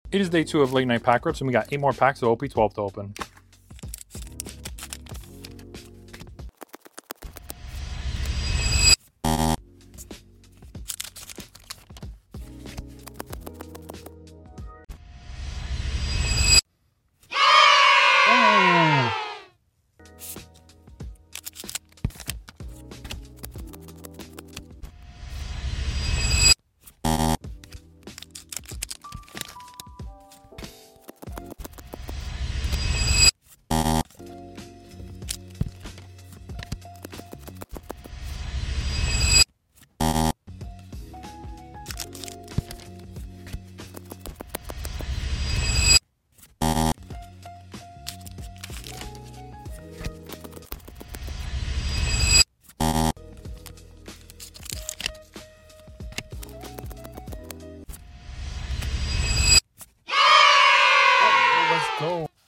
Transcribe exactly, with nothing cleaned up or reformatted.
It is day two of Late Night Pack Rips, and we got eight more packs of O P twelve to open. Let's go.